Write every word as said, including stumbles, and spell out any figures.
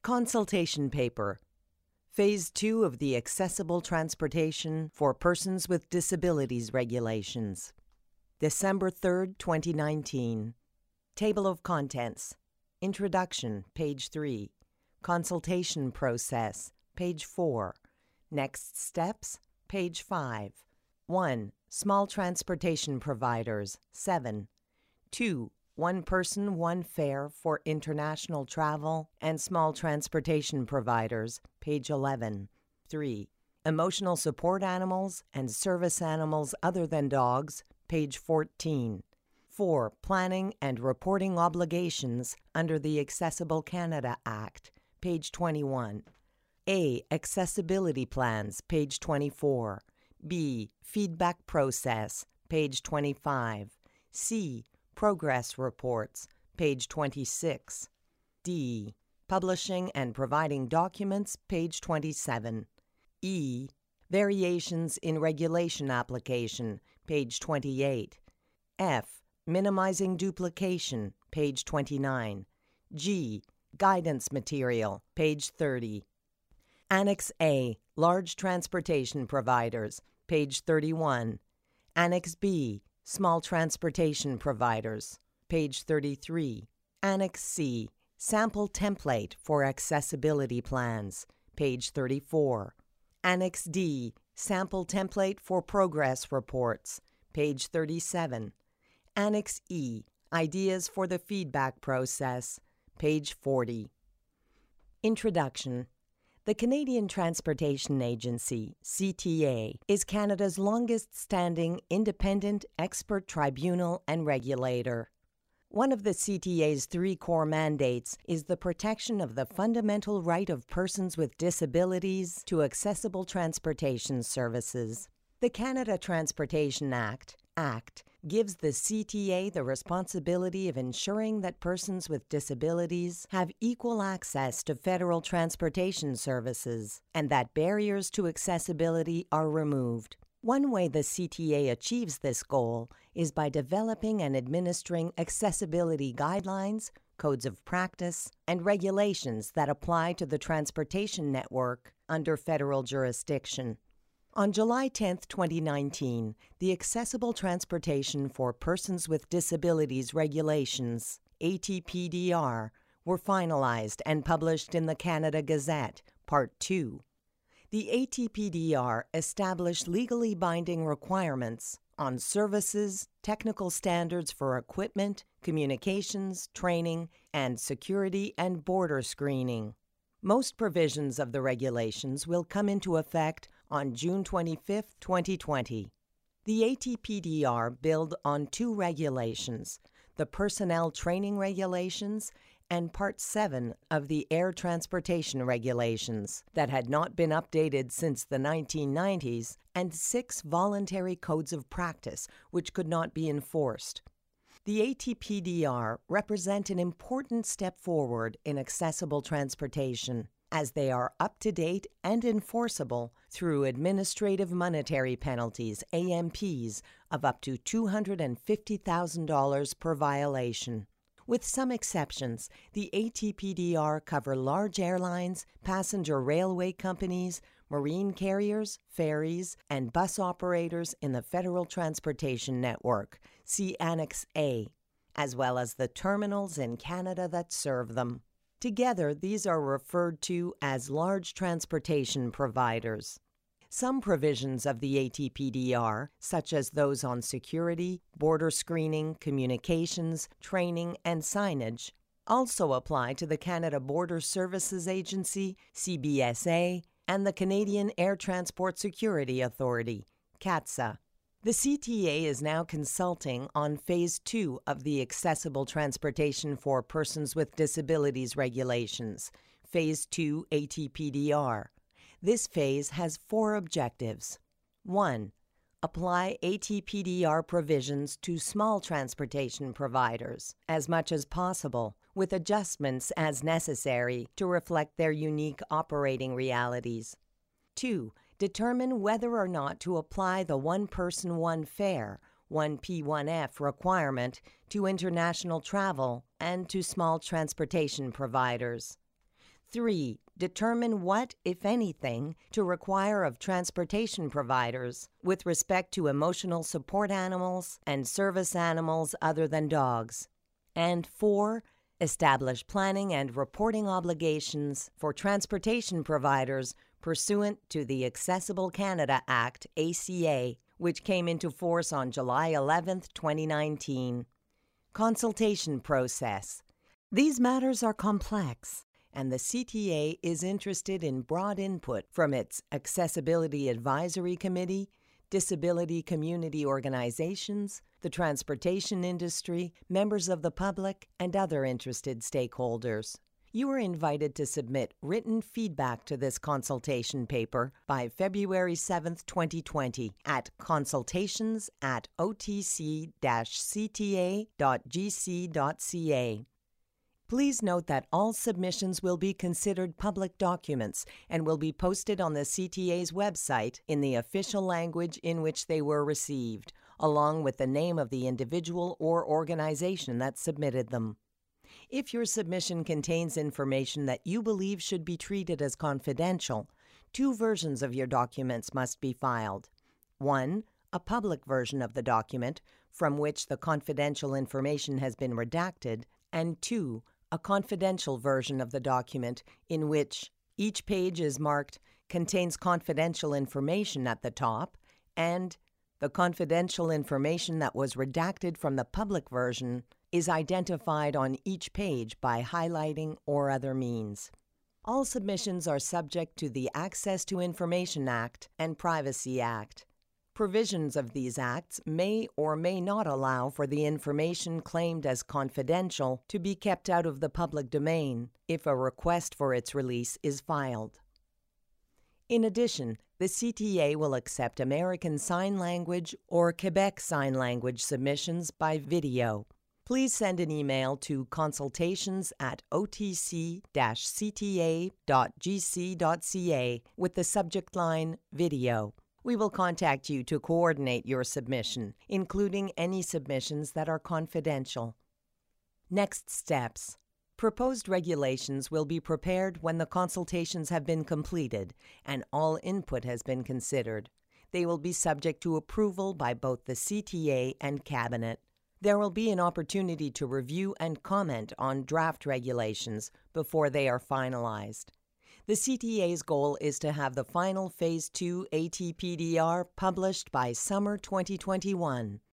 Consultation Paper. Phase two of the Accessible Transportation for Persons with Disabilities Regulations. December third, twenty nineteen. Table of Contents. Introduction, page three. Consultation Process, page four. Next Steps, page five. one. Small Transportation Providers, seven. two. One Person, One Fare for International Travel and Small Transportation Providers, page eleven. three. Emotional Support Animals and Service Animals Other Than Dogs, page fourteen. four. Planning and Reporting Obligations under the Accessible Canada Act, page twenty-one. A. Accessibility Plans, page twenty-four. B. Feedback Process, page twenty-five. C. Progress Reports, page twenty-six. D. Publishing and Providing Documents, page twenty-seven. E. Variations in Regulation Application, page twenty-eight. F. Minimizing Duplication, page twenty-nine. G. Guidance Material, page thirty. Annex A. Large Transportation Providers, page thirty-one. Annex B. Small Transportation Providers, page thirty-three. Annex C. Sample Template for Accessibility Plans, page thirty-four. Annex D. Sample Template for Progress Reports, page thirty-seven. Annex E. Ideas for the Feedback Process, page forty. Introduction. The Canadian Transportation Agency, C T A, is Canada's longest-standing independent expert tribunal and regulator. One of the C T A's three core mandates is the protection of the fundamental right of persons with disabilities to accessible transportation services. The Canada Transportation Act, ACT, gives the C T A the responsibility of ensuring that persons with disabilities have equal access to federal transportation services and that barriers to accessibility are removed. One way the C T A achieves this goal is by developing and administering accessibility guidelines, codes of practice, and regulations that apply to the transportation network under federal jurisdiction. On July tenth, twenty nineteen, the Accessible Transportation for Persons with Disabilities Regulations, A T P D R, were finalized and published in the Canada Gazette, Part two. The A T P D R established legally binding requirements on services, technical standards for equipment, communications, training, and security and border screening. Most provisions of the regulations will come into effect on June twenty-fifth, twenty twenty. The A T P D R build on two regulations, the Personnel Training Regulations and Part seven of the Air Transportation Regulations that had not been updated since the nineteen nineties, and six voluntary codes of practice which could not be enforced. The A T P D R represent an important step forward in accessible transportation, as they are up-to-date and enforceable through administrative monetary penalties, A M Ps, of up to two hundred fifty thousand dollars per violation. With some exceptions, the A T P D R cover large airlines, passenger railway companies, marine carriers, ferries, and bus operators in the Federal Transportation Network, see Annex A, as well as the terminals in Canada that serve them. Together, these are referred to as large transportation providers. Some provisions of the A T P D R, such as those on security, border screening, communications, training, and signage, also apply to the Canada Border Services Agency, C B S A, and the Canadian Air Transport Security Authority, CATSA. The C T A is now consulting on Phase two of the Accessible Transportation for Persons with Disabilities Regulations, Phase two A T P D R. This phase has four objectives. one. Apply A T P D R provisions to small transportation providers as much as possible, with adjustments as necessary to reflect their unique operating realities. two. Determine whether or not to apply the One Person, One Fare, one P one F requirement to international travel and to small transportation providers. Three, determine what, if anything, to require of transportation providers with respect to emotional support animals and service animals other than dogs. And four, establish planning and reporting obligations for transportation providers pursuant to the Accessible Canada Act, A C A, which came into force on July eleventh, twenty nineteen. Consultation process. These matters are complex, and the C T A is interested in broad input from its Accessibility Advisory Committee, disability community organizations, the transportation industry, members of the public, and other interested stakeholders. You are invited to submit written feedback to this consultation paper by February seventh, twenty twenty at consultations at o t c dash c t a dot g c dot c a. Please note that all submissions will be considered public documents and will be posted on the C T A's website in the official language in which they were received, along with the name of the individual or organization that submitted them. If your submission contains information that you believe should be treated as confidential, two versions of your documents must be filed. One, a public version of the document, from which the confidential information has been redacted, and two, a confidential version of the document in which each page is marked contains confidential information at the top, and the confidential information that was redacted from the public version is identified on each page by highlighting or other means. All submissions are subject to the Access to Information Act and Privacy Act. Provisions of these acts may or may not allow for the information claimed as confidential to be kept out of the public domain if a request for its release is filed. In addition, the C T A will accept American Sign Language or Quebec Sign Language submissions by video. Please send an email to consultations at o t c dash c t a dot g c dot c a with the subject line Video. We will contact you to coordinate your submission, including any submissions that are confidential. Next steps. Proposed regulations will be prepared when the consultations have been completed and all input has been considered. They will be subject to approval by both the C T A and Cabinet. There will be an opportunity to review and comment on draft regulations before they are finalized. The C T A's goal is to have the final Phase two A T P D R published by summer twenty twenty-one.